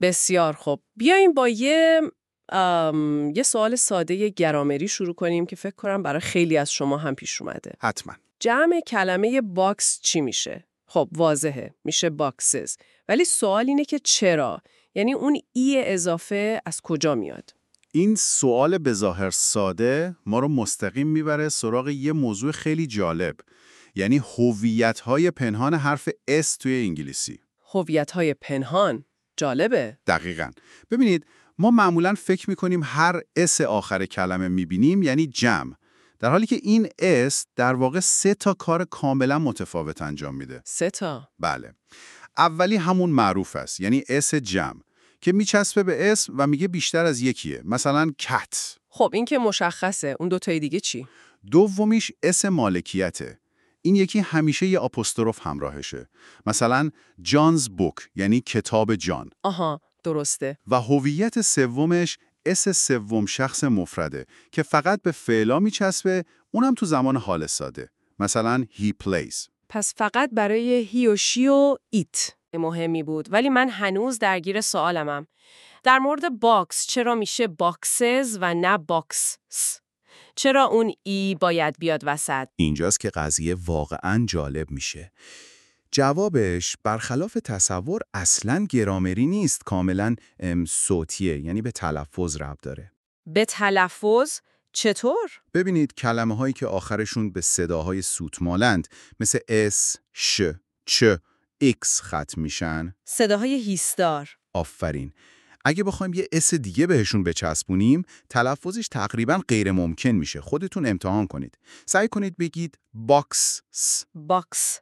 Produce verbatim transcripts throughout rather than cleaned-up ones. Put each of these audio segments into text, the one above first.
بسیار خوب. بیایم با یه ام، یه سوال ساده گرامری شروع کنیم که فکر کنم برای خیلی از شما هم پیش اومده. حتما. جمع کلمه باکس چی میشه؟ خب واضحه، میشه باکسز. ولی سوال اینه که چرا؟ یعنی اون ای اضافه از کجا میاد؟ این سوال به ظاهر ساده ما رو مستقیم میبره سراغ یه موضوع خیلی جالب، یعنی هویت‌های پنهان حرف اس توی انگلیسی. هویت‌های پنهان؟ جالبه. دقیقاً. ببینید، ما معمولاً فکر میکنیم هر اس آخر کلمه میبینیم یعنی جمع، در حالی که این اس در واقع سه تا کار کاملا متفاوت انجام میده. سه تا؟ بله. اولی همون معروف است، یعنی اس جمع که میچسبه به اسم و میگه بیشتر از یکیه، مثلا کت. خب این که مشخصه. اون دو تای دیگه چی؟ دومیش اس مالکیته. این یکی همیشه یه آپوستروف همراهشه، مثلا جانز بوک یعنی کتاب جان. آها، درسته. و هویت سومش اس سوم شخص مفرده که فقط به فعلا میچسبه، اونم تو زمان حال ساده، مثلا he plays. پس فقط برای هی و شی و ایت مهمی بود، ولی من هنوز درگیر سوالمم. در مورد باکس چرا میشه باکسز و نه باکس؟ چرا اون ای باید بیاد وسط؟ اینجاست که قضیه واقعاً جالب میشه. جوابش برخلاف تصور اصلاً گرامری نیست، کاملاً صوتیه، یعنی به تلفظ ربط داره. به تلفظ؟ چطور؟ ببینید کلمه هایی که آخرشون به صداهای سوتمالند مثل اس، ش، چ، ایکس ختم میشن. صداهای هیستار. آفرین. اگه بخوایم یه اس دیگه بهشون بچسبونیم، تلفظش تقریباً غیر ممکن میشه. خودتون امتحان کنید. سعی کنید بگید باکس. باکس.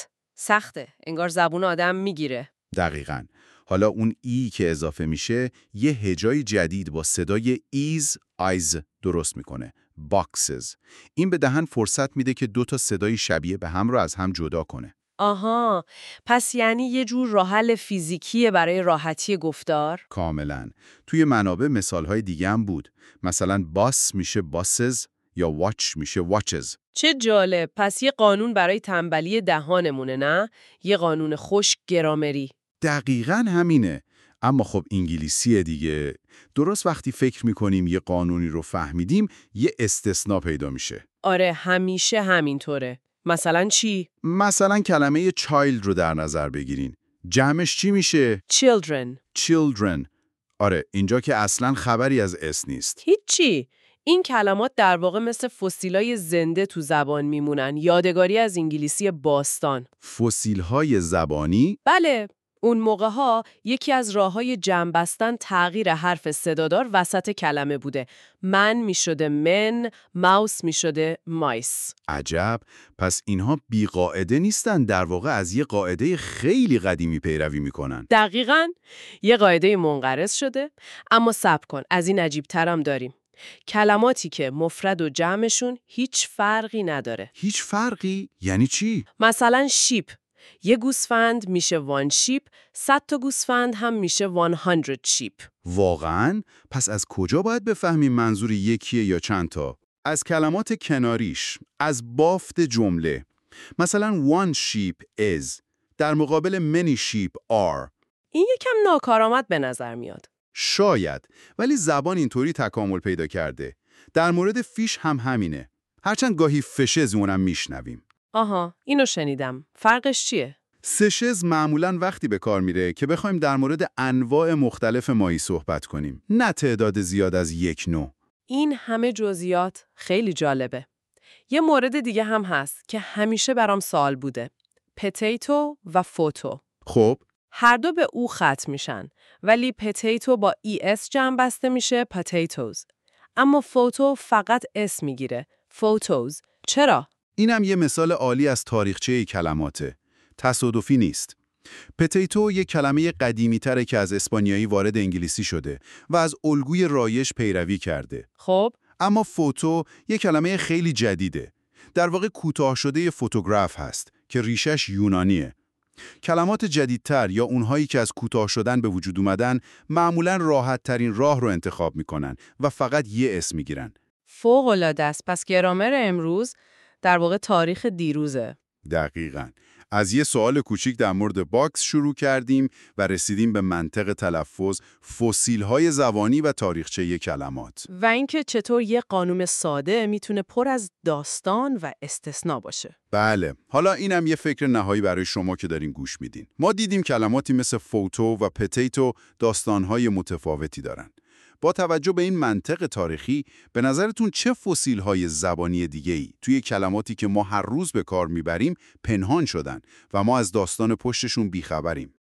سخته. انگار زبون آدم میگیره. دقیقاً. حالا اون ای که اضافه میشه، یه هجای جدید با صدای ایز، آیز درست میکنه. باکسز. این به دهن فرصت میده که دو تا صدای شبیه به هم رو از هم جدا کنه. آها، پس یعنی یه جور راه حل فیزیکیه برای راحتی گفتار؟ کاملاً. توی منابع مثالهای دیگه هم بود. مثلا باس میشه باسز یا واچ میشه واچز. چه جالب. پس یه قانون برای تنبلی دهانمونه، نه؟ یه قانون خشک گرامری. دقیقاً همینه. اما خب انگلیسیه دیگه. درست وقتی فکر میکنیم یه قانونی رو فهمیدیم، یه استثناء پیدا میشه. آره، همیشه همینطوره. مثلا چی؟ مثلا کلمه child رو در نظر بگیرین. جمعش چی میشه؟ children. children. آره، اینجا که اصلاً خبری از اس نیست. هیچی. این کلمات در واقع مثل فسیلای زنده تو زبان میمونن. یادگاری از انگلیسی باستان. فسیل‌های زبانی؟ بله. اون موقع‌ها یکی از راه‌های جمع بستن تغییر حرف صدادار وسط کلمه بوده. من می‌شده من، ماوس می‌شده مایس. عجب. پس اینها بی قاعده نیستن، در واقع از یه قاعده خیلی قدیمی پیروی میکنن. دقیقاً. یه قاعده منقرض شده. اما صبر کن، از این عجیب‌ترم داریم. کلماتی که مفرد و جمعشون هیچ فرقی نداره. هیچ فرقی؟ یعنی چی؟ مثلا شیپ. یه گوسفند میشه وان شیپ، صد تا گوسفند هم میشه وان هندرد شیپ. واقعاً؟ پس از کجا باید بفهمیم منظور یکیه یا چند تا؟ از کلمات کناریش، از بافت جمله. مثلا one sheep is در مقابل many sheep are. این یکم ناکارآمد به نظر میاد. شاید، ولی زبان اینطوری تکامل پیدا کرده. در مورد فیش هم همینه. هرچند گاهی فشز اونم میشنویم. آها، اینو شنیدم. فرقش چیه؟ سشز معمولاً وقتی به کار میره که بخوایم در مورد انواع مختلف ماهی صحبت کنیم، نه تعداد زیاد از یک نوع. این همه جزئیات خیلی جالبه. یه مورد دیگه هم هست که همیشه برام سوال بوده. پتیتو و فوتو. خب، هر دو به او ختم میشن، ولی پتیتو با ای اس جمع بسته میشه پتیتوز. اما فوتو فقط اس میگیره. فوتوز. چرا؟ اینم یه مثال عالی از تاریخچه کلماته. تصادفی نیست. پتیتو یک کلمه قدیمی تره که از اسپانیایی وارد انگلیسی شده و از الگوی رایج پیروی کرده. خب، اما فوتو یک کلمه خیلی جدیده. در واقع کوتاه شده فوتوگراف هست که ریشش یونانیه. کلمات جدیدتر یا اونهایی که از کوتاه شدن به وجود اومدن معمولاً راحت ترین راه رو انتخاب میکنن و فقط یه اسم میگیرن. فوق‌العاده است. پس گرامر امروز در واقع تاریخ دیروزه. دقیقاً. از یه سوال کوچیک در مورد باکس شروع کردیم و رسیدیم به منطق تلفظ، فسیل‌های زبانی و تاریخچه کلمات. و اینکه چطور یه قانون ساده میتونه پر از داستان و استثنا باشه. بله، حالا اینم یه فکر نهایی برای شما که دارین گوش میدین. ما دیدیم کلماتی مثل فوتو و پتیتو داستان‌های متفاوتی دارن. با توجه به این منطق تاریخی، به نظرتون چه فسیل‌های زبانی دیگه‌ای توی کلماتی که ما هر روز به کار میبریم پنهان شدن و ما از داستان پشتشون بیخبریم؟